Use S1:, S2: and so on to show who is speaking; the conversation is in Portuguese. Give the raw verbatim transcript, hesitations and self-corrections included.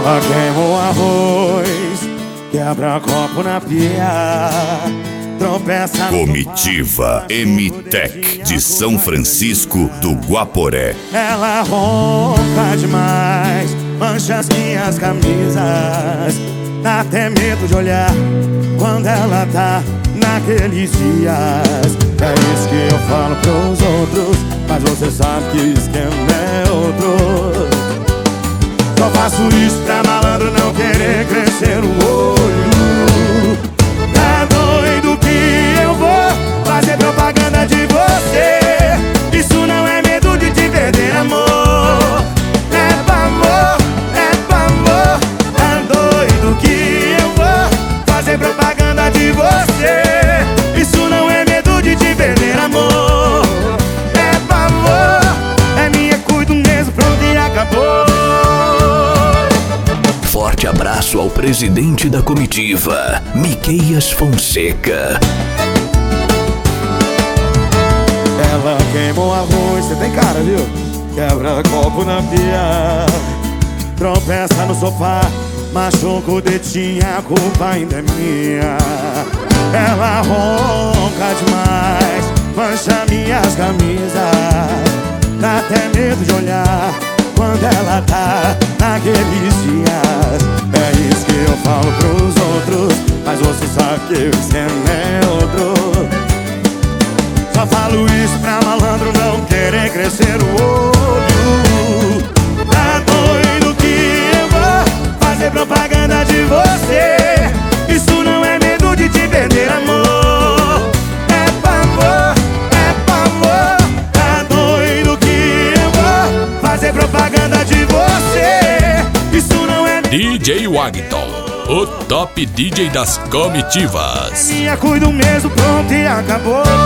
S1: Ela queima o arroz, quebra copo na pia, tropeça no
S2: Comitiva M-Tech de São Francisco do Guaporé.
S1: Ela ronca demais, mancha as minhas camisas, dá até medo de olhar quando ela tá naqueles dias. É isso que eu falo pros outros, mas você sabe que o esquema é outro. Só faço isso pra malandro não querer crescer o olho. Tá doido que eu vou fazer propaganda de você? Isso não é medo de te perder, amor. É pavor, é pavor. Tá doido que eu vou fazer propaganda de você? Isso não é medo de te perder, amor. É pavor, é minha, cuido mesmo, pronto e acabou.
S3: Forte abraço ao presidente da comitiva, Miqueias Fonseca.
S1: Ela queima o arroz, você tem cara, viu? Quebra copo na pia, tropeça no sofá, machuca o dedinho, a culpa ainda é minha. Ela ronca demais, mancha minhas camisas, dá até medo de olhar quando ela tá naqueles dias. É isso que eu falo pros outros, mas você sabe que o esquema é outro. Só falo isso pra malandro não querer crescer o olho. Tá doido que eu vou fazer propaganda de você? Isso não é medo de te perder, amor. É pavor, é pavor. Tá doido que eu vou fazer propaganda de você? Isso não é
S4: D J Wagton, o top D J das comitivas.
S1: minha, cuido mesmo, pronto e acabou.